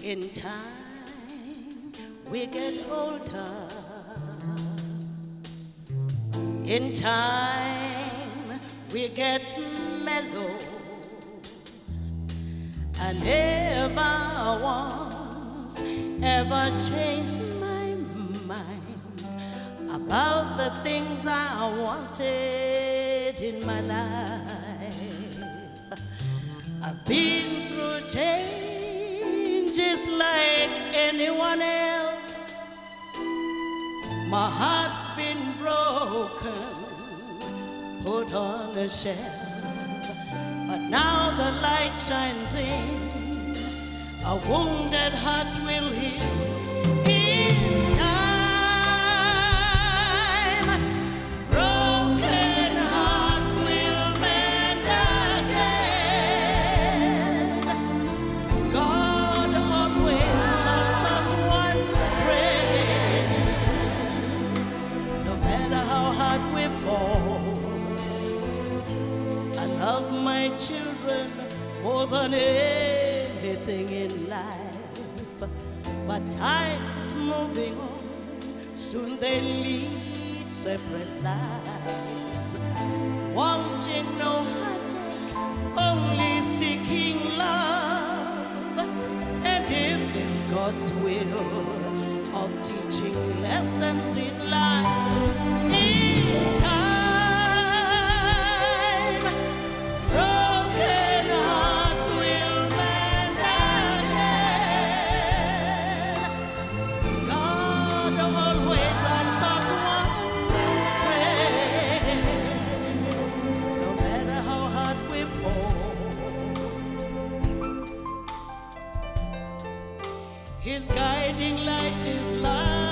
In time we get older. In time we get mellow. I never once ever changed my mind about the things I wanted in my life. I've been through change just like anyone else. My heart's been broken, put on a shelf, but now the light shines in. A wounded heart will heal in time. Broken hearts will mend again. God always answers one's prayer. No matter how hard we fall, I love my children more than anything in life. But time's moving on, soon they lead separate lives. Wanting no heartache, only seeking love. And if it's God's will of teaching lessons in life, in time, broken hearts will mend again. God always answers one's prayer, no matter how hard we fall. His guiding light is light.